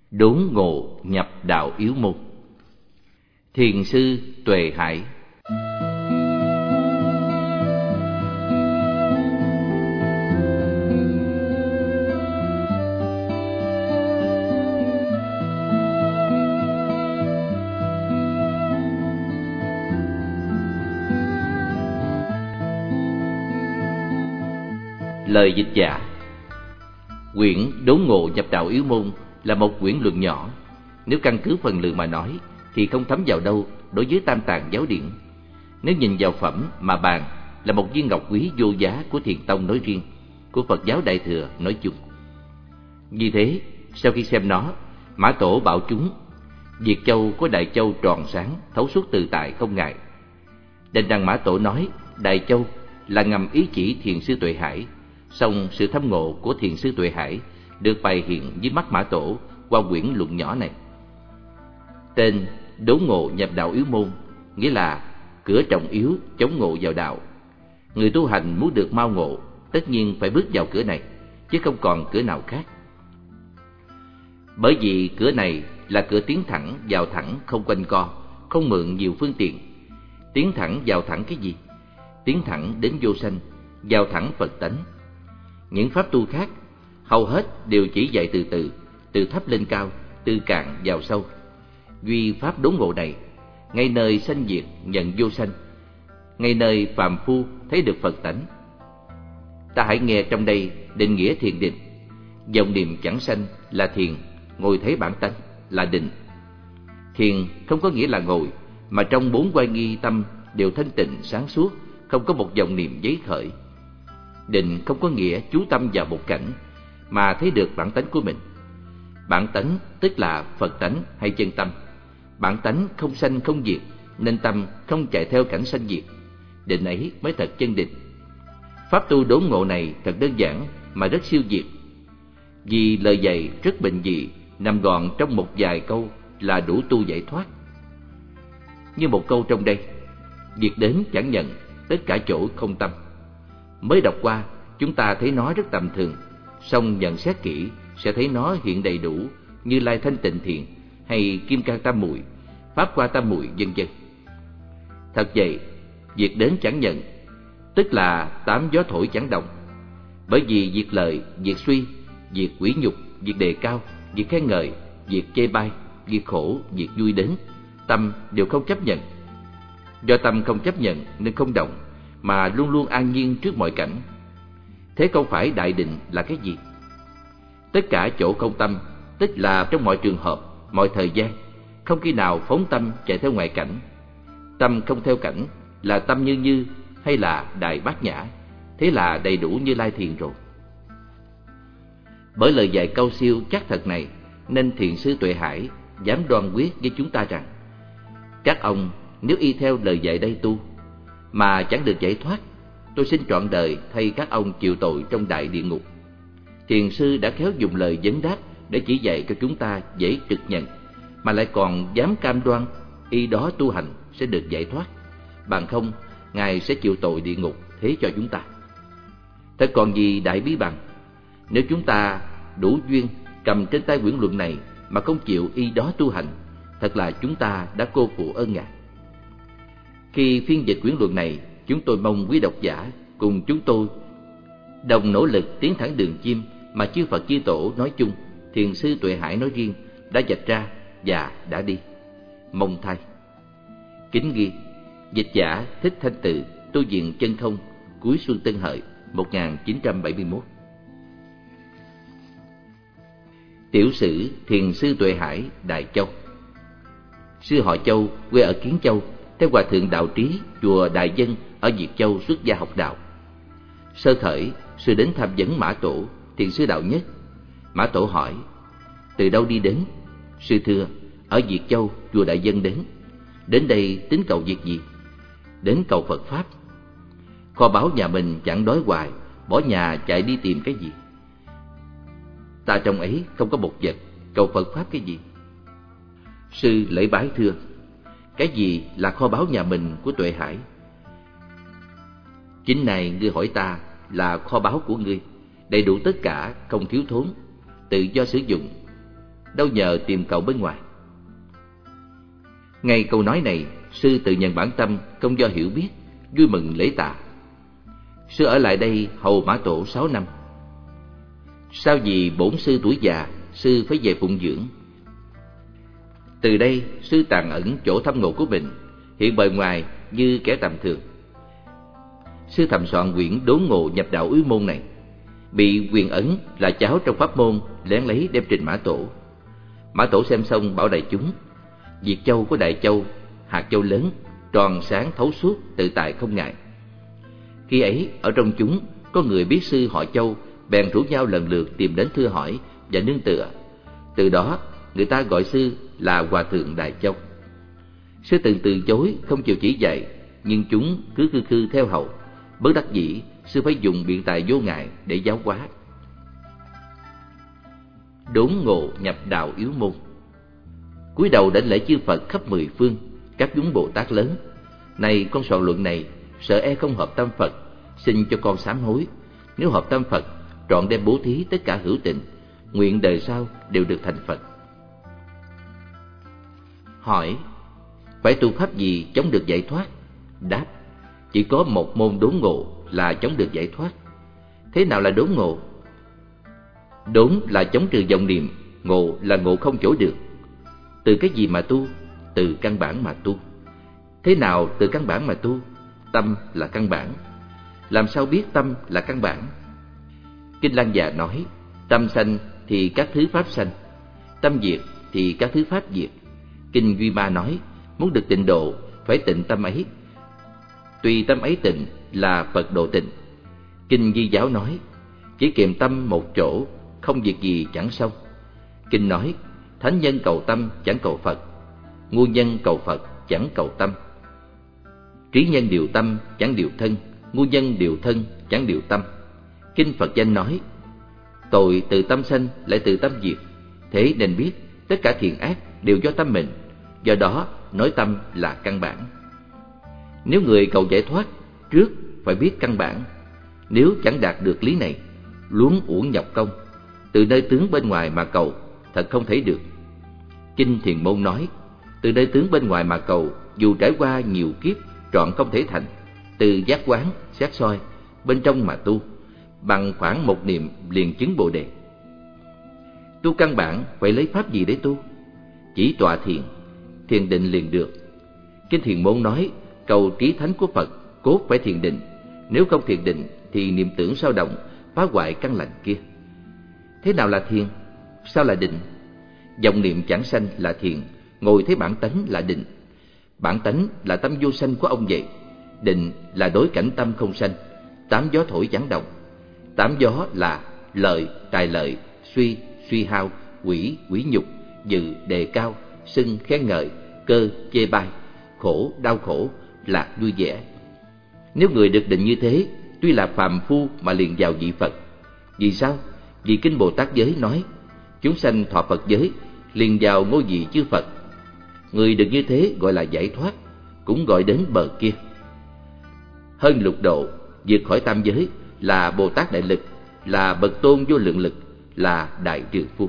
đốn ngộ nhập đạo yếu môn. Thiền sư Tuệ Hải. Lời dịch giả. Quyển Đốn ngộ nhập đạo yếu môn là một quyển luận nhỏ. Nếu căn cứ phần lượng mà nói thì không thấm vào đâu đối với tam tạng giáo điển. Nếu nhìn vào phẩm mà bàn, là một viên ngọc quý vô giá của Thiền tông nói riêng, của Phật giáo Đại thừa nói chung. Vì thế, sau khi xem nó, Mã Tổ bảo chúng: Việt Châu có Đại Châu tròn sáng, thấu suốt tự tại không ngại. Đành rằng Mã Tổ nói Đại Châu là ngầm ý chỉ Thiền sư Tuệ Hải, song sự thâm ngộ của Thiền sư Tuệ Hải được bày hiện dưới mắt Mã Tổ qua quyển luận nhỏ này. Tên Đốn ngộ nhập đạo yếu môn nghĩa là cửa trọng yếu chống ngộ vào đạo. Người tu hành muốn được mau ngộ, tất nhiên phải bước vào cửa này, chứ không còn cửa nào khác. Bởi vì cửa này là cửa tiến thẳng vào thẳng, không quanh co, không mượn nhiều phương tiện. Tiến thẳng vào thẳng cái gì? Tiến thẳng đến vô sanh, vào thẳng Phật tánh. Những pháp tu khác hầu hết đều chỉ dạy từ từ, từ thấp lên cao, từ cạn vào sâu. Duy pháp đốn ngộ này, ngay nơi sanh diệt nhận vô sanh, ngay nơi phàm phu thấy được Phật tánh. Ta hãy nghe trong đây định nghĩa thiền định. Dòng niệm chẳng sanh là thiền, ngồi thấy bản tánh là định. Thiền không có nghĩa là ngồi, mà trong bốn oai nghi tâm đều thanh tịnh sáng suốt, không có một dòng niệm giấy khởi. Định không có nghĩa chú tâm vào một cảnh, mà thấy được bản tánh của mình. Bản tánh tức là Phật tánh hay chân tâm. Bản tánh không sanh không diệt, nên tâm không chạy theo cảnh sanh diệt. Định ấy mới thật chân định. Pháp tu đốn ngộ này thật đơn giản mà rất siêu việt. Vì lời dạy rất bình dị, nằm gọn trong một vài câu là đủ tu giải thoát. Như một câu trong đây: việc đến chẳng nhận, tất cả chỗ không tâm. Mới đọc qua, chúng ta thấy nó rất tầm thường, song nhận xét kỹ sẽ thấy nó hiện đầy đủ Như Lai Thanh Tịnh Thiền hay Kim Cang Tam Muội, Pháp Hoa Tam Muội, vân vân. Thật vậy, việc đến chẳng nhận, tức là tám gió thổi chẳng động. Bởi vì việc lợi, việc suy, việc quỷ nhục, việc đề cao, việc khen ngợi, việc chê bai, việc khổ, việc vui đến, tâm đều không chấp nhận. Do tâm không chấp nhận nên không động, mà luôn luôn an nhiên trước mọi cảnh. Thế không phải đại định là cái gì? Tất cả chỗ không tâm, tức là trong mọi trường hợp, mọi thời gian, không khi nào phóng tâm chạy theo ngoại cảnh. Tâm không theo cảnh là tâm như như hay là đại bát nhã, thế là đầy đủ Như Lai Thiền rồi. Bởi lời dạy cao siêu chắc thật này, nên Thiền sư Tuệ Hải dám đoan quyết với chúng ta rằng: các ông nếu y theo lời dạy đây tu mà chẳng được giải thoát, tôi xin trọn đời thay các ông chịu tội trong đại địa ngục. Thiền sư đã khéo dùng lời vấn đáp để chỉ dạy cho chúng ta dễ trực nhận, mà lại còn dám cam đoan y đó tu hành sẽ được giải thoát. Bằng không, Ngài sẽ chịu tội địa ngục thế cho chúng ta. Thật còn gì đại bí bằng. Nếu chúng ta đủ duyên cầm trên tay quyển luận này mà không chịu y đó tu hành, thật là chúng ta đã cô phụ ơn Ngài. Khi phiên dịch quyển luận này, chúng tôi mong quý độc giả cùng chúng tôi đồng nỗ lực tiến thẳng đường chim mà chư Phật chư Tổ nói chung, Thiền sư Tuệ Hải nói riêng đã vạch ra và đã đi. Mong thay. Kính ghi: dịch giả Thích Thanh Từ, tu viện Chân Không, cuối xuân Tân Hợi 1971. Tiểu sử Thiền sư Tuệ Hải, Đại Châu. Sư họ Châu, quê ở Kiến Châu, theo Hòa thượng Đạo Trí, chùa Đại Dân ở Việt Châu xuất gia học đạo. Sơ khởi, sư đến tham vấn Mã Tổ, Thiền sư Đạo Nhất. Mã Tổ hỏi: từ đâu đi đến? Sư thưa: ở Việt Châu, chùa Đại Dân đến. Đến đây tính cầu việc gì? Đến cầu Phật Pháp. Kho báu nhà mình chẳng đói hoài, bỏ nhà chạy đi tìm cái gì? Ta trong ấy không có một vật, cầu Phật Pháp cái gì? Sư lễ bái thưa: cái gì là kho báu nhà mình của Tuệ Hải? Chính này ngươi hỏi ta là kho báu của ngươi, đầy đủ tất cả, không thiếu thốn, tự do sử dụng. đâu nhờ tìm cậu bên ngoài. Ngay câu nói này, sư tự nhận bản tâm không do hiểu biết, vui mừng lễ tạ. Sư ở lại đây hầu Mã Tổ 6 năm. Sau vì bổn sư tuổi già, sư phải về phụng dưỡng. Từ đây, sư tàng ẩn chỗ thâm ngộ của mình, hiện bề ngoài như kẻ tầm thường. Sư thầm soạn quyển Đốn Ngộ Nhập Đạo Yếu Môn này, bị Quyền Ấn là cháu trong pháp môn lén lấy đem trình Mã Tổ. Mã Tổ xem xong bảo đại chúng: Việt châu của Đại Châu, hạt châu lớn, tròn sáng thấu suốt, tự tại không ngại. Khi ấy ở trong chúng có người biết sư họ Châu, bèn rủ nhau lần lượt tìm đến thưa hỏi và nương tựa. Từ đó người ta gọi sư là Hòa Thượng Đại Châu. Sư từng từ chối không chịu chỉ dạy, nhưng chúng cứ khư khư theo hầu. Bất đắc dĩ, sư phải dùng biện tài vô ngại để giáo hóa. Đốn ngộ nhập đạo yếu môn. Cúi đầu đảnh lễ chư Phật khắp mười phương, các chúng Bồ Tát lớn. Này con soạn luận này, sợ e không hợp tâm Phật, xin cho con sám hối. Nếu hợp tâm Phật, trọn đem bố thí tất cả hữu tình, nguyện đời sau đều được thành Phật. Hỏi: phải tu pháp gì chống được giải thoát? Đáp: chỉ có một môn đốn ngộ là chống được giải thoát. Thế nào là đốn ngộ? Đốn là chống trừ vọng niệm, ngộ là ngộ không chỗ được. Từ cái gì mà tu? Từ căn bản mà tu. Thế nào từ căn bản mà tu? Tâm là căn bản. Làm sao biết tâm là căn bản? Kinh Lăng Già nói: tâm sanh thì các thứ pháp sanh, tâm diệt thì các thứ pháp diệt. Kinh Duy Ma nói: muốn được tịnh độ phải tịnh tâm ấy, tùy tâm ấy tịnh là Phật độ tịnh. Kinh Di Giáo nói: chỉ kiềm tâm một chỗ, không việc gì chẳng xong. Kinh nói: thánh nhân cầu tâm chẳng cầu Phật, ngu nhân cầu Phật chẳng cầu tâm. Trí nhân điều tâm chẳng điều thân, ngu nhân điều thân chẳng điều tâm. Kinh Phật Danh nói: tội từ tâm sanh lại từ tâm diệt. Thế nên biết tất cả thiện ác đều do tâm mình. Do đó nói tâm là căn bản. Nếu người cầu giải thoát, trước phải biết căn bản. Nếu chẳng đạt được lý này, luống uổng nhọc công, từ nơi tướng bên ngoài mà cầu, thật không thể được. Kinh Thiền Môn nói: từ nơi tướng bên ngoài mà cầu, dù trải qua nhiều kiếp, trọn không thể thành. Từ giác quán, xét soi, bên trong mà tu, bằng khoảng một niệm liền chứng Bồ Đề. Tu căn bản phải lấy pháp gì để tu? Chỉ tọa thiền, thiền định liền được. Kinh Thiền Môn nói: cầu trí thánh của Phật, cốt phải thiền định. Nếu không thiền định thì niệm tưởng sao động, phá hoại căn lành kia. Thế nào là thiền? Sao là định? Vọng niệm chẳng sanh là thiền, ngồi thấy bản tánh là định. Bản tánh là tâm vô sanh của ông vậy. Định là đối cảnh tâm không sanh, tám gió thổi chẳng động. Tám gió là lợi, tài lợi, suy, suy hao, quỷ, quỷ nhục, dự, đề cao, xưng, khen ngợi, cơ, chê bai, khổ, đau khổ, lạc, vui vẻ. Nếu người được định như thế, tuy là phàm phu mà liền vào vị Phật. Vì sao? Vì Kinh Bồ Tát Giới nói: chúng sanh thọ Phật giới, liền vào ngôi vị chư Phật. Người được như thế gọi là giải thoát, cũng gọi đến bờ kia. Hơn lục độ, vượt khỏi tam giới, là Bồ Tát Đại Lực, là bậc tôn vô lượng lực, là đại trượng phu.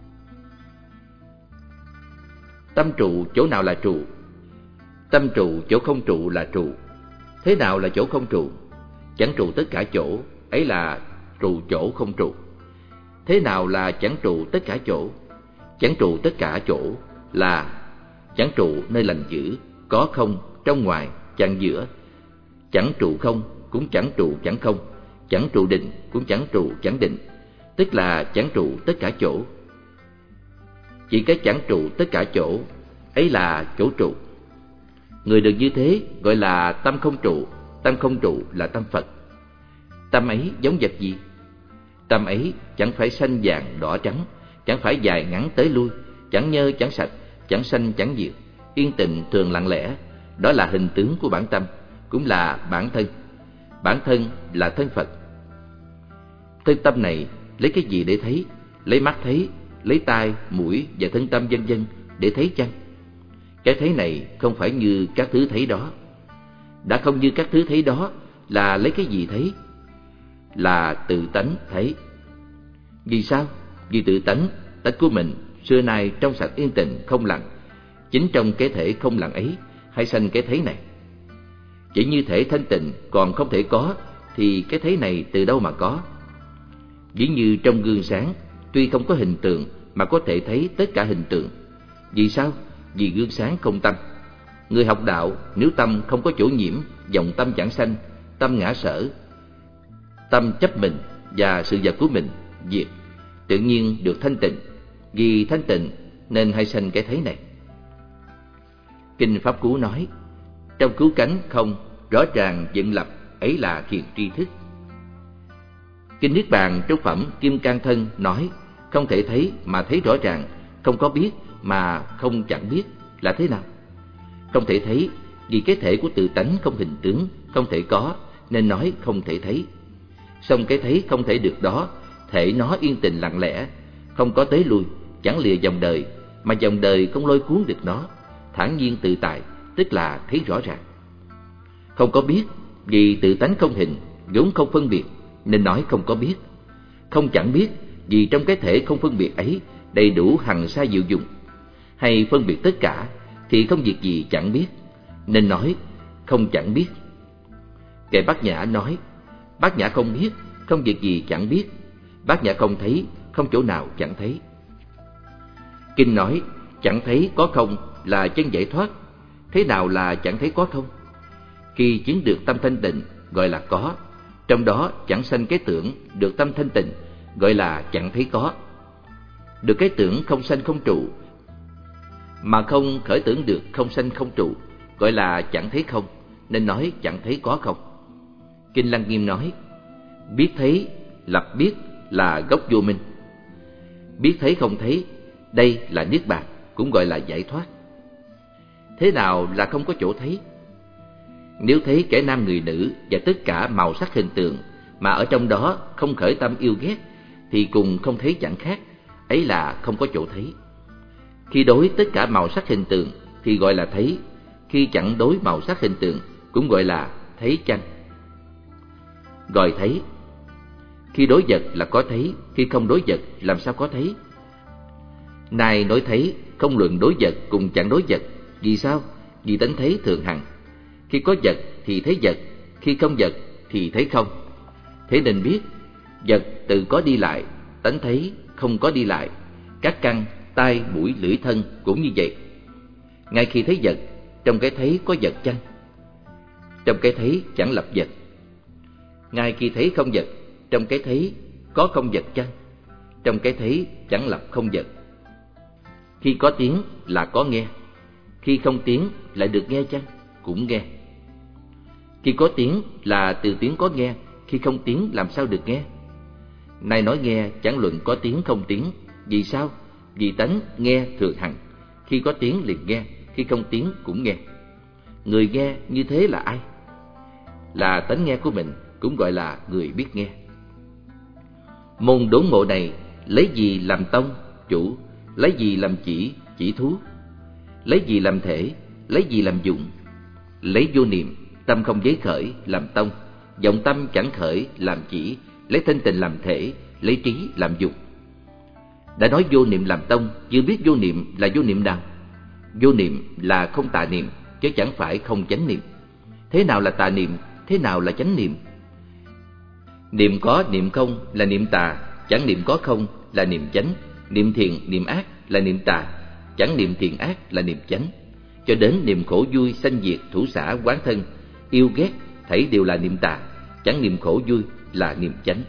Tâm trụ chỗ nào là trụ? Tâm trụ chỗ không trụ là trụ. Thế nào là chỗ không trụ? Chẳng trụ tất cả chỗ, ấy là trụ chỗ không trụ. Thế nào là chẳng trụ tất cả chỗ? Chẳng trụ tất cả chỗ là chẳng trụ nơi lành dữ, có không, trong ngoài, chẳng giữa. Chẳng trụ không, cũng chẳng trụ chẳng không. Chẳng trụ định, cũng chẳng trụ chẳng định. Tức là chẳng trụ tất cả chỗ. Chỉ cái chẳng trụ tất cả chỗ, ấy là chỗ trụ. Người được như thế gọi là tâm không trụ. Tâm không trụ là tâm Phật. Tâm ấy giống vật gì? Tâm ấy chẳng phải xanh vàng đỏ trắng, chẳng phải dài ngắn tới lui, chẳng nhơ chẳng sạch, chẳng sanh chẳng diệt, yên tịnh thường lặng lẽ. Đó là hình tướng của bản tâm, cũng là bản thân. Bản thân là thân Phật. Thân tâm này lấy cái gì để thấy? Lấy mắt thấy, lấy tai, mũi và thân tâm vân vân để thấy chăng? Cái thấy này không phải như các thứ thấy đó. Đã không như các thứ thấy đó là lấy cái gì thấy? Là tự tánh thấy. Vì sao? Vì tự tánh, tánh của mình xưa nay trong sạch yên tịnh không lặng. Chính trong cái thể không lặng ấy hay sanh cái thấy này. Chỉ như thể thanh tịnh còn không thể có, thì cái thấy này từ đâu mà có? Ví như trong gương sáng, tuy không có hình tượng mà có thể thấy tất cả hình tượng. Vì sao? Vì gương sáng không tâm. Người học đạo, nếu tâm không có chỗ nhiễm, vọng tâm chẳng sanh, tâm ngã sở, tâm chấp mình và sự vật của mình diệt, tự nhiên được thanh tịnh. Vì thanh tịnh nên hay sanh cái thấy này. Kinh Pháp Cú nói, trong cứu cánh không, rõ ràng dựng lập, ấy là thiền tri thức. Kinh Niết Bàn trong phẩm Kim Cang Thân nói, không thể thấy mà thấy rõ ràng, không có biết mà không chẳng biết là thế nào? Không thể thấy vì cái thể của tự tánh không hình tướng, không thể có, nên nói không thể thấy. Song cái thấy không thể được đó, thể nó yên tĩnh lặng lẽ, không có tới lui, chẳng lìa dòng đời, mà dòng đời không lôi cuốn được nó, thản nhiên tự tại, tức là thấy rõ ràng. Không có biết vì tự tánh không hình, vốn không phân biệt, nên nói không có biết. Không chẳng biết vì trong cái thể không phân biệt ấy đầy đủ hằng sa diệu dụng. Hay phân biệt tất cả thì không việc gì chẳng biết, nên nói không chẳng biết. Kệ Bát Nhã nói, Bát Nhã không biết, không việc gì chẳng biết. Bát Nhã không thấy, không chỗ nào chẳng thấy. Kinh nói, chẳng thấy có không là chân giải thoát. Thế nào là chẳng thấy có không? Khi chứng được tâm thanh tịnh gọi là có, trong đó chẳng sanh cái tưởng, được tâm thanh tịnh gọi là chẳng thấy có. Được cái tưởng không sanh không trụ, mà không khởi tưởng được không sanh không trụ, gọi là chẳng thấy không, nên nói chẳng thấy có không. Kinh Lăng Nghiêm nói, biết thấy lập biết là gốc vô minh. Biết thấy không thấy, đây là Niết Bàn, cũng gọi là giải thoát. Thế nào là không có chỗ thấy? Nếu thấy kẻ nam người nữ và tất cả màu sắc hình tượng, mà ở trong đó không khởi tâm yêu ghét, thì cùng không thấy chẳng khác, ấy là không có chỗ thấy. Khi đối tất cả màu sắc hình tượng thì gọi là thấy, khi chẳng đối màu sắc hình tượng cũng gọi là thấy chăng. Gọi thấy, khi đối vật là có thấy, khi không đối vật làm sao có thấy? Này nói thấy, không luận đối vật cùng chẳng đối vật. Vì sao? Vì tánh thấy thường hằng. Khi có vật thì thấy vật, khi không vật thì thấy không. Thế nên biết, vật tự có đi lại, tánh thấy không có đi lại. Các căn, tai, mũi, lưỡi, thân cũng như vậy. Ngay khi thấy vật, trong cái thấy có vật chăng? Trong cái thấy chẳng lập vật. Ngay khi thấy không vật, trong cái thấy có không vật chăng? Trong cái thấy chẳng lập không vật. Khi có tiếng là có nghe, khi không tiếng lại được nghe chăng? Cũng nghe. Khi có tiếng là từ tiếng có nghe, khi không tiếng làm sao được nghe? Này nói nghe chẳng luận có tiếng không tiếng. Vì sao? Vì tánh nghe thường hằng. Khi có tiếng liền nghe, khi không tiếng cũng nghe. Người nghe như thế là ai? Là tánh nghe của mình, cũng gọi là người biết nghe. Môn đốn ngộ này lấy gì làm tông, chủ, lấy gì làm chỉ thú, lấy gì làm thể, lấy gì làm dụng. Lấy vô niệm, tâm không giới khởi làm tông, vọng tâm chẳng khởi làm chỉ, lấy thanh tịnh làm thể, lấy trí làm dụng. Đã nói vô niệm làm tông, chưa biết vô niệm là vô niệm nào? Vô niệm là không tà niệm, chứ chẳng phải không chánh niệm. Thế nào là tà niệm, thế nào là chánh niệm? Niệm có niệm không là niệm tà, chẳng niệm có không là niệm chánh. Niệm thiện niệm ác là niệm tà, chẳng niệm thiện ác là niệm chánh. Cho đến niệm khổ vui sanh diệt thủ xả quán thân, yêu ghét thảy đều là niệm tà, chẳng niệm khổ vui là niệm chánh.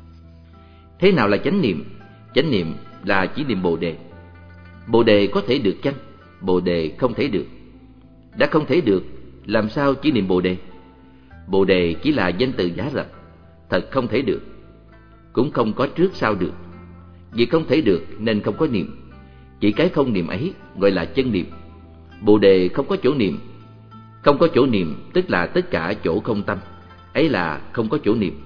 Thế nào là chánh niệm? Chánh niệm là chỉ niệm Bồ đề. Bồ đề có thể được chăng? Bồ đề không thể được. Đã không thể được, làm sao chỉ niệm Bồ đề? Bồ đề chỉ là danh từ giả lập, thật không thể được. Cũng không có trước sau được. Vì không thể được nên không có niệm. Chỉ cái không niệm ấy gọi là chân niệm. Bồ đề không có chỗ niệm. Không có chỗ niệm tức là tất cả chỗ không tâm, ấy là không có chỗ niệm.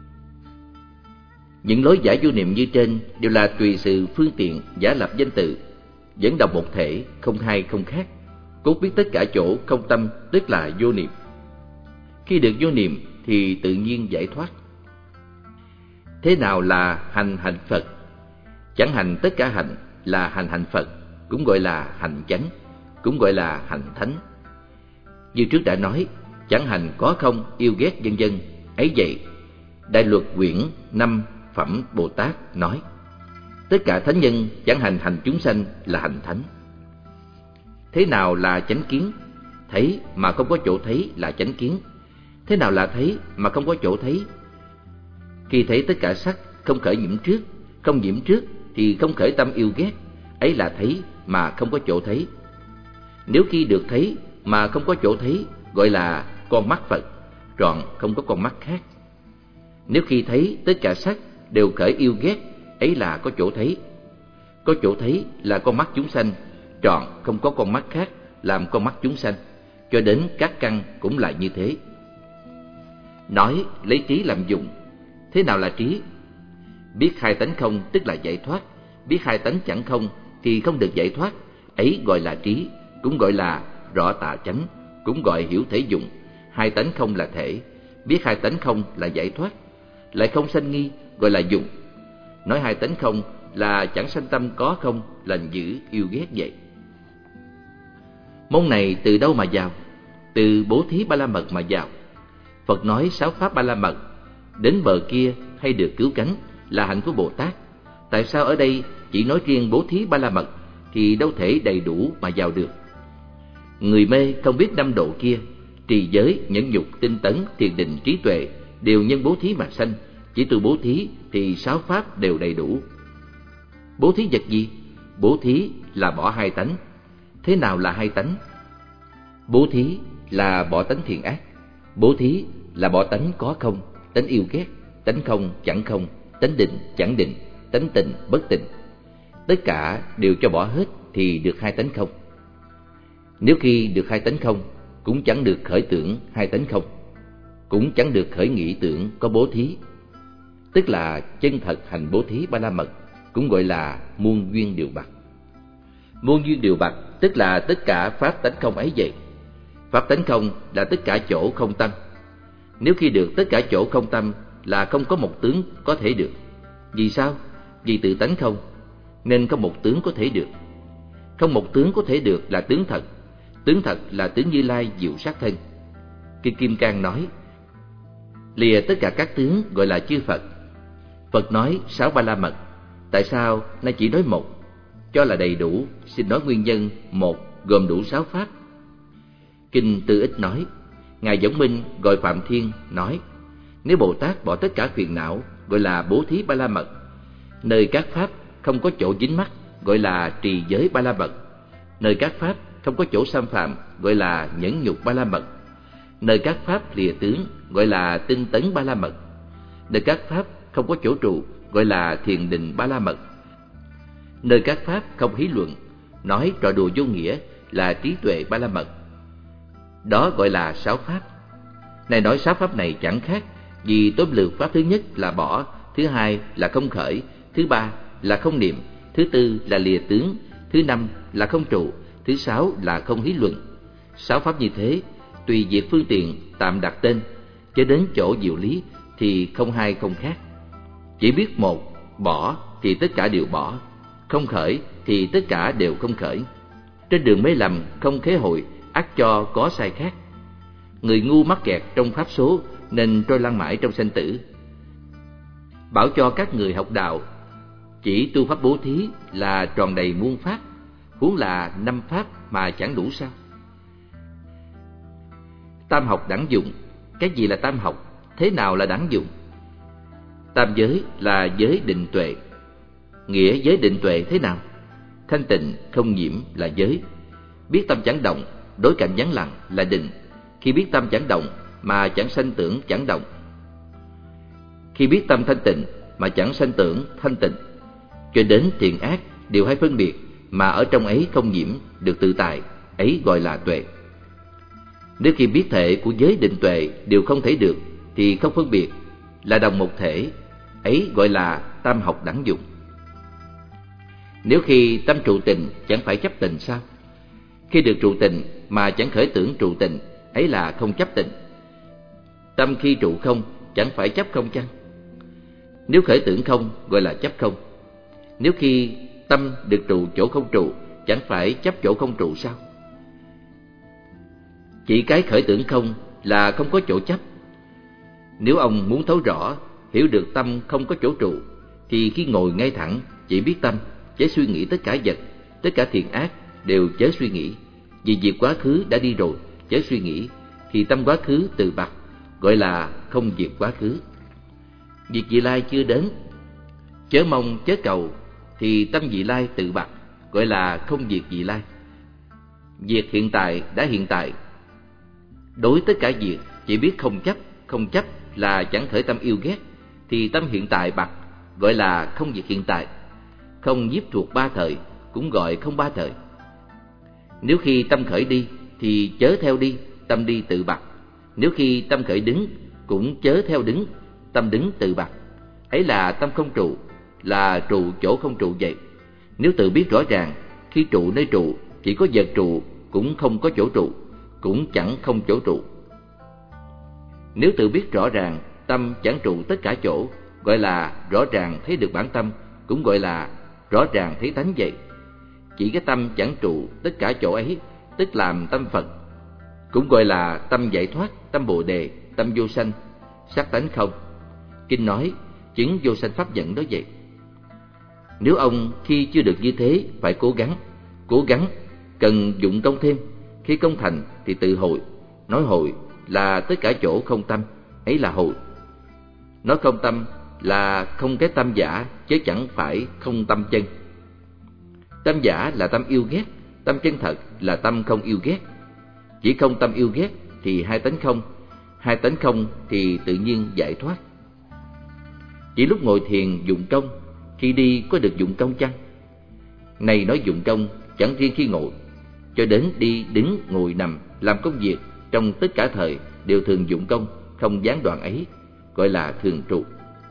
Những lối giải vô niệm như trên đều là tùy sự phương tiện giả lập danh từ, dẫn đồng một thể, không hai không khác. Cốt biết tất cả chỗ không tâm tức là vô niệm. Khi được vô niệm thì tự nhiên giải thoát. Thế nào là hành hạnh Phật? Chẳng hành tất cả hành, là hành Phật, cũng gọi là hành chánh, cũng gọi là hành thánh. Như trước đã nói, chẳng hành có không, yêu ghét vân vân. Ấy vậy, Đại Luật quyển 5 Phẩm Bồ Tát nói, tất cả thánh nhân chẳng hành chúng sanh là hành thánh. Thế nào là chánh kiến? Thấy mà không có chỗ thấy là chánh kiến. Thế nào là thấy mà không có chỗ thấy? Khi thấy tất cả sắc không khởi nhiễm trước, không nhiễm trước thì không khởi tâm yêu ghét, ấy là thấy mà không có chỗ thấy. Nếu khi được thấy mà không có chỗ thấy, gọi là con mắt Phật, trọn không có con mắt khác. Nếu khi thấy tất cả sắc đều khởi yêu ghét, ấy là có chỗ thấy. Có chỗ thấy là con mắt chúng sanh, trọn không có con mắt khác làm con mắt chúng sanh, cho đến các căn cũng là như thế. Nói lấy trí làm dụng. Thế nào là trí? Biết hai tánh không tức là giải thoát, biết hai tánh chẳng không thì không được giải thoát, ấy gọi là trí, cũng gọi là rõ tà chánh, cũng gọi hiểu thể dụng. Hai tánh không là thể, biết hai tánh không là giải thoát, lại không sanh nghi, gọi là dụng. Nói hai tánh không là chẳng sanh tâm có không, lành dữ yêu ghét vậy. Môn này từ đâu mà vào? Từ bố thí ba la mật mà vào. Phật nói 6 pháp ba la mật, đến bờ kia hay được cứu cánh là hạnh của Bồ Tát. Tại sao ở đây chỉ nói riêng bố thí ba la mật thì đâu thể đầy đủ mà vào được? Người mê không biết 5 độ kia, trì giới, nhẫn nhục, tinh tấn, thiền định, trí tuệ đều nhân bố thí mà sanh. Chỉ từ bố thí thì 6 pháp đều đầy đủ. Bố thí vật gì? Bố thí là bỏ hai tánh. Thế nào là hai tánh? Bố thí là bỏ tánh thiện ác. Bố thí là bỏ tánh có không, tánh yêu ghét, tánh không chẳng không, tánh định chẳng định, tánh tình bất tình. Tất cả đều cho bỏ hết thì được hai tánh không. Nếu khi được hai tánh không, cũng chẳng được khởi tưởng hai tánh không, cũng chẳng được khởi nghĩ tưởng có bố thí. Tức là chân thật hành bố thí ba la mật, cũng gọi là muôn duyên điều bạc. Muôn duyên điều bạc tức là tất cả pháp tánh không ấy vậy. Pháp tánh không là tất cả chỗ không tâm. Nếu khi được tất cả chỗ không tâm là không có một tướng có thể được. Vì sao? Vì tự tánh không, nên không một tướng có thể được. Không một tướng có thể được là tướng thật. Tướng thật là tướng Như Lai diệu sát thân. Kinh Kim Cang nói, lìa tất cả các tướng gọi là chư Phật. Phật nói 6 ba la mật, tại sao nay chỉ nói một? Cho là đầy đủ, xin nói nguyên nhân một gồm đủ 6 pháp. Kinh Tư Ích nói, Ngài Võng Minh gọi Phạm Thiên nói, nếu Bồ Tát bỏ tất cả phiền não gọi là bố thí ba la mật, nơi các pháp không có chỗ dính mắc gọi là trì giới ba la mật, nơi các pháp không có chỗ xâm phạm gọi là nhẫn nhục ba la mật, nơi các pháp lìa tướng gọi là tinh tấn ba la mật, nơi các pháp không có chỗ trụ gọi là thiền định ba la mật, nơi các pháp không hí luận nói trò đùa vô nghĩa là trí tuệ ba la mật. Đó gọi là 6 pháp. Này nói 6 pháp này chẳng khác, vì tóm lược pháp thứ nhất là bỏ, thứ hai là không khởi, thứ ba là không niệm, thứ tư là lìa tướng, thứ năm là không trụ, thứ 6 là không hí luận. 6 pháp như thế, tùy việc phương tiện tạm đặt tên, cho đến chỗ diệu lý thì không hai không khác. Chỉ biết một, bỏ thì tất cả đều bỏ, không khởi thì tất cả đều không khởi. Trên đường mê lầm không khế hội, ắt cho có sai khác. Người ngu mắc kẹt trong pháp số nên trôi lăn mãi trong sanh tử. Bảo cho các người học đạo chỉ tu pháp bố thí là tròn đầy muôn pháp, huống là 5 pháp mà chẳng đủ sao? Tam học đẳng dụng. Cái gì là tam học? Thế nào là đẳng dụng? Tam giới là giới định tuệ. Nghĩa giới định tuệ thế nào? Thanh tịnh không nhiễm là giới. Biết tâm chẳng động, đối cảnh vắng lặng là định. Khi biết tâm chẳng động mà chẳng sanh tưởng chẳng động. Khi biết tâm thanh tịnh mà chẳng sanh tưởng thanh tịnh. Cho đến thiện ác đều hay phân biệt, mà ở trong ấy không nhiễm, được tự tại, ấy gọi là tuệ. Nếu khi biết thể của giới định tuệ đều không thể được thì không phân biệt, là đồng một thể, ấy gọi là tam học đẳng dụng. Nếu khi tâm trụ tình chẳng phải chấp tình sao? Khi được trụ tình mà chẳng khởi tưởng trụ tình, ấy là không chấp tình. Tâm khi trụ không chẳng phải chấp không chăng? Nếu khởi tưởng không gọi là chấp không. Nếu khi tâm được trụ chỗ không trụ, chẳng phải chấp chỗ không trụ sao? Chỉ cái khởi tưởng không là không có chỗ chấp. Nếu ông muốn thấu rõ, hiểu được tâm không có chỗ trụ, thì khi ngồi ngay thẳng, chỉ biết tâm, chớ suy nghĩ tất cả vật, tất cả thiện ác đều chớ suy nghĩ. Vì việc quá khứ đã đi rồi, chớ suy nghĩ, thì tâm quá khứ từ bặt, gọi là không việc quá khứ. Việc vị lai chưa đến, chớ mong chớ cầu, thì tâm vị lai tự bặt, gọi là không việc vị lai. Việc hiện tại đã hiện tại. Đối tất cả việc chỉ biết không chấp là chẳng khởi tâm yêu ghét, thì tâm hiện tại bặt, gọi là không việc hiện tại. Không nhiếp thuộc ba thời, cũng gọi không ba thời. Nếu khi tâm khởi đi, thì chớ theo đi, tâm đi tự bặt. Nếu khi tâm khởi đứng, cũng chớ theo đứng, tâm đứng tự bặt. Ấy là tâm không trụ, là trụ chỗ không trụ vậy. Nếu tự biết rõ ràng, khi trụ nơi trụ, chỉ có vật trụ, cũng không có chỗ trụ, cũng chẳng không chỗ trụ. Nếu tự biết rõ ràng, tâm chẳng trụ tất cả chỗ, gọi là rõ ràng thấy được bản tâm, cũng gọi là rõ ràng thấy tánh vậy. Chỉ cái tâm chẳng trụ tất cả chỗ ấy, tức làm tâm Phật, cũng gọi là tâm giải thoát, tâm Bồ Đề, tâm vô sanh, sắc tánh không. Kinh nói chứng vô sanh pháp dẫn đó vậy. Nếu ông khi chưa được như thế phải cố gắng, cần dụng công thêm. Khi công thành thì tự hội. Nói hội là tất cả chỗ không tâm, ấy là hội. Nói không tâm là không cái tâm giả, chứ chẳng phải không tâm chân. Tâm giả là tâm yêu ghét, tâm chân thật là tâm không yêu ghét. Chỉ không tâm yêu ghét thì hai tánh không thì tự nhiên giải thoát. Chỉ lúc ngồi thiền dụng công, khi đi có được dụng công chăng? Này nói dụng công chẳng riêng khi ngồi, cho đến đi đứng ngồi nằm làm công việc, trong tất cả thời đều thường dụng công, không gián đoạn ấy, gọi là thường trụ.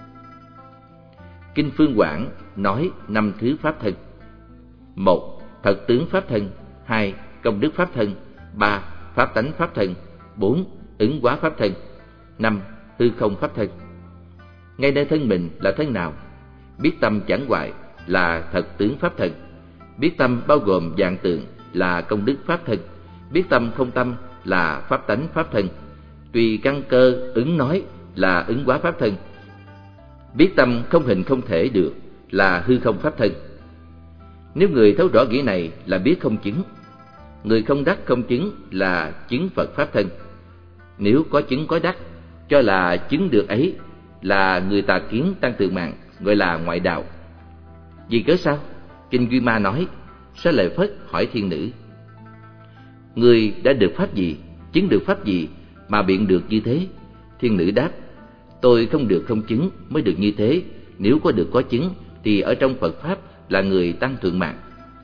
Kinh Phương Quảng nói 5 thứ pháp thân: 1. Thật tướng pháp thân. 2. Công đức pháp thân. 3. Pháp tánh pháp thân. 4. Ứng hóa pháp thân. 5. Hư không pháp thân. Ngay nơi thân mình là thân nào? Biết tâm chẳng hoại là thật tướng pháp thân. Biết tâm bao gồm vạn tượng là công đức pháp thân. Biết tâm không tâm là pháp tánh pháp thân. Tùy căn cơ ứng nói là ứng hóa pháp thân. Biết tâm không hình không thể được là hư không pháp thân. Nếu người thấu rõ nghĩa này là biết không chứng. Người không đắc không chứng là chứng Phật pháp thân. Nếu có chứng có đắc, cho là chứng được ấy là người tà kiến tăng tự mạng, gọi là ngoại đạo. Vì cớ sao? Kinh Duy Ma nói: Xá Lợi Phất hỏi thiên nữ: Người đã được pháp gì, chứng được pháp gì mà biện được như thế? Thiên nữ đáp: Tôi không được không chứng mới được như thế. Nếu có được có chứng thì ở trong Phật pháp là người tăng thượng mạng.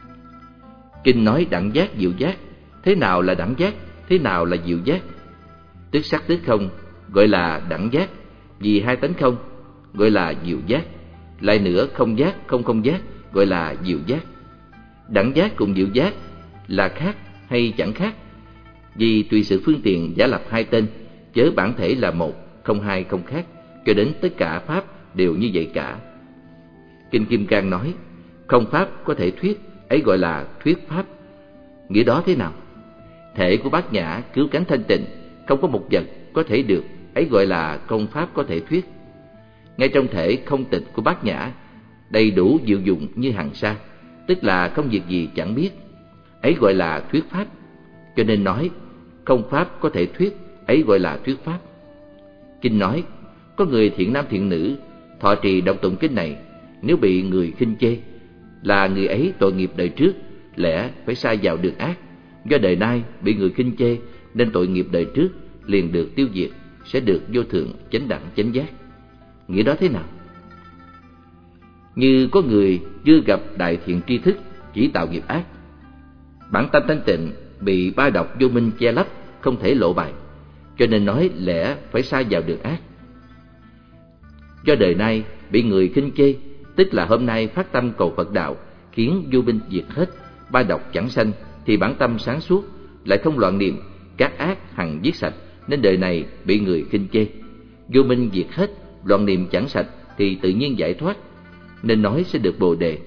Kinh nói đẳng giác diệu giác. Thế nào là đẳng giác? Thế nào là diệu giác? Tức sắc tức không gọi là đẳng giác, vì hai tánh không gọi là diệu giác. Lại nữa không giác không giác gọi là diệu giác. Đẳng giác cùng diệu giác là khác hay chẳng khác? Vì tùy sự phương tiện giả lập hai tên, chớ bản thể là một, không hai không khác, cho đến tất cả pháp đều như vậy cả. Kinh Kim Cang nói: Không pháp có thể thuyết, ấy gọi là thuyết pháp. Nghĩa đó thế nào? Thể của Bát Nhã cứu cánh thanh tịnh, không có một vật có thể được, ấy gọi là không pháp có thể thuyết. Ngay trong thể không tịch của Bát Nhã, đầy đủ diệu dụng như hằng sa, tức là không việc gì chẳng biết, ấy gọi là thuyết pháp. Cho nên nói không pháp có thể thuyết, ấy gọi là thuyết pháp. Kinh nói: Có người thiện nam thiện nữ thọ trì đọc tụng kinh này, nếu bị người khinh chê, là người ấy tội nghiệp đời trước, lẽ phải sa vào đường ác. Do đời nay bị người khinh chê, nên tội nghiệp đời trước liền được tiêu diệt, sẽ được vô thượng chánh đẳng chánh giác. Nghĩa đó thế nào? Như có người chưa gặp đại thiện tri thức, chỉ tạo nghiệp ác. Bản tâm thanh tịnh bị ba độc vô minh che lấp, không thể lộ bài, cho nên nói lẽ phải sa vào đường ác. Do đời nay bị người khinh chê, tức là hôm nay phát tâm cầu Phật đạo, khiến vô minh diệt hết, ba độc chẳng sanh, thì bản tâm sáng suốt, lại không loạn niệm, các ác hằng giết sạch, nên đời này bị người khinh chê. Vô minh diệt hết, loạn niệm chẳng sạch, thì tự nhiên giải thoát, nên nói sẽ được Bồ Đề.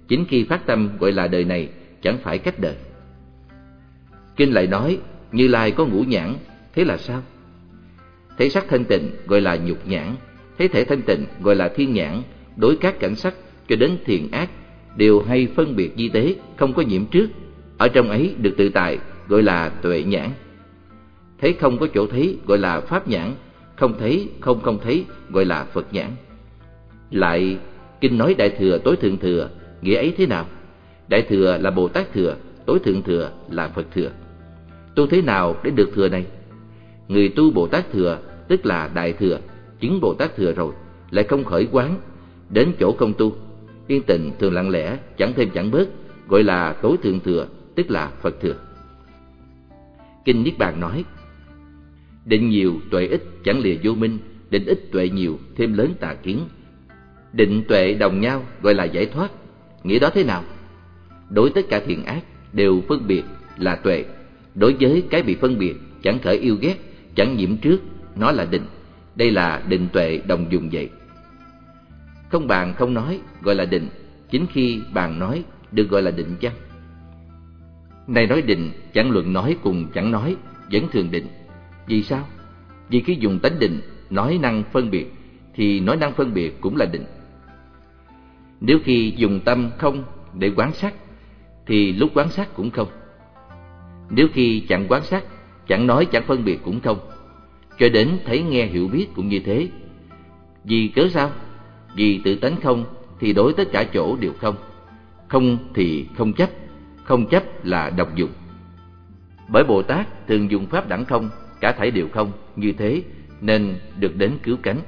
Chính khi phát tâm gọi là đời này, chẳng phải cách đời. Kinh lại nói Như Lai có ngũ nhãn, thế là sao? Thấy sắc thanh tịnh gọi là nhục nhãn, thấy thể thanh tịnh gọi là thiên nhãn. Đối các cảnh sắc cho đến thiện ác đều hay phân biệt di tế, không có nhiễm trước. Ở trong ấy được tự tại gọi là tuệ nhãn. Thấy không có chỗ thấy gọi là pháp nhãn, không thấy không thấy gọi là Phật nhãn. Lại kinh nói Đại Thừa tối thượng thừa, nghĩa ấy thế nào? Đại Thừa là Bồ Tát thừa, tối thượng thừa là Phật thừa. Tu thế nào để được thừa này? Người tu Bồ Tát thừa tức là Đại Thừa, chứng Bồ Tát thừa rồi lại không khởi quán, đến chỗ không tu, yên tịnh thường lặng lẽ, chẳng thêm chẳng bớt, gọi là tối thượng thừa, tức là Phật thừa. Kinh Niết Bàn nói định nhiều tuệ ít chẳng lìa vô minh, định ít tuệ nhiều thêm lớn tà kiến. Định tuệ đồng nhau gọi là giải thoát. Nghĩa đó thế nào? Đối tất cả thiện ác đều phân biệt là tuệ. Đối với cái bị phân biệt chẳng khởi yêu ghét, chẳng nhiễm trước, nó là định. Đây là định tuệ đồng dùng vậy. Không bàn không nói gọi là định. Chính khi bàn nói được gọi là định chăng? Này nói định chẳng luận nói cùng chẳng nói, vẫn thường định. Vì sao? Vì khi dùng tánh định nói năng phân biệt thì nói năng phân biệt cũng là định. Nếu khi dùng tâm không để quán sát thì lúc quán sát cũng không. Nếu khi chẳng quán sát, chẳng nói chẳng phân biệt cũng không. Cho đến thấy nghe hiểu biết cũng như thế. Vì cớ sao? Vì tự tánh không thì đối tất cả chỗ đều không. Không thì không chấp, không chấp là độc dụng. Bởi Bồ Tát thường dùng pháp đẳng không, cả thảy đều không, như thế nên được đến cứu cánh.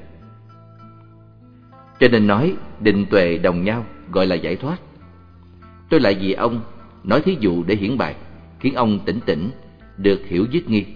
Cho nên nói định tuệ đồng nhau gọi là giải thoát. Tôi lại vì ông nói thí dụ để hiển bày, khiến ông tỉnh tỉnh, được hiểu dứt nghi.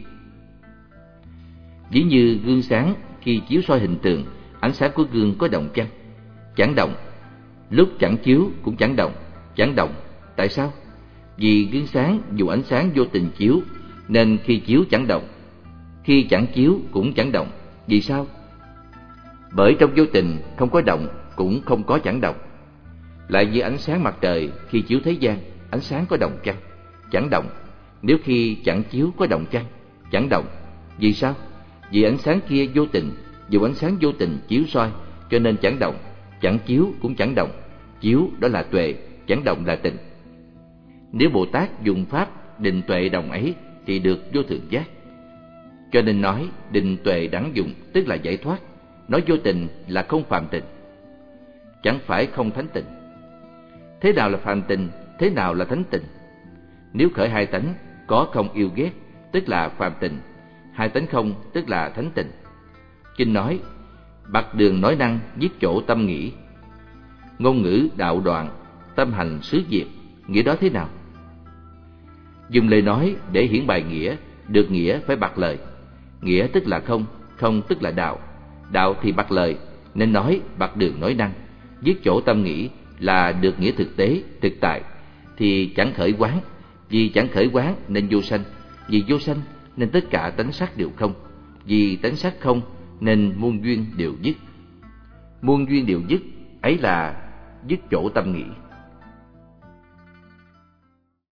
Ví như gương sáng khi chiếu soi hình tượng, ánh sáng của gương có động chăng? Chẳng động. Lúc chẳng chiếu cũng chẳng động. Chẳng động. Tại sao? Vì gương sáng dù ánh sáng vô tình chiếu, nên khi chiếu chẳng động. Khi chẳng chiếu cũng chẳng động. Vì sao? Bởi trong vô tình không có động cũng không có chẳng động. Lại như ánh sáng mặt trời khi chiếu thế gian, ánh sáng có động chăng? Chẳng động. Nếu khi chẳng chiếu có động chăng? Chẳng động. Vì sao? Vì ánh sáng kia vô tình, dù ánh sáng vô tình chiếu soi, cho nên chẳng động. Chẳng chiếu cũng chẳng động. Chiếu đó là tuệ, chẳng động là tịnh. Nếu Bồ Tát dùng pháp định tuệ đồng ấy thì được vô thượng giác. Cho nên nói định tuệ đẳng dụng tức là giải thoát. Nói vô tình là không phạm tình, chẳng phải không thánh tình. Thế nào là phạm tình, thế nào là thánh tình? Nếu khởi hai tánh có không yêu ghét tức là phạm tình, hai tánh không tức là thánh tình. Kinh nói bạc đường nói năng giết chỗ tâm nghĩ, ngôn ngữ đạo đoạn, tâm hành xứ diệt. Nghĩa đó thế nào? Dùng lời nói để hiển bày nghĩa, được nghĩa phải bạc lời. Nghĩa tức là không, không tức là đạo. Đạo thì bạc lời, nên nói bạc đường nói năng. Giết chỗ tâm nghĩ là được nghĩa thực tế, thực tại. Thì chẳng khởi quán. Vì chẳng khởi quán nên vô sanh. Vì vô sanh nên tất cả tánh sắc đều không. Vì tánh sắc không nên muôn duyên đều dứt. Muôn duyên đều dứt, ấy là dứt chỗ tâm nghĩ.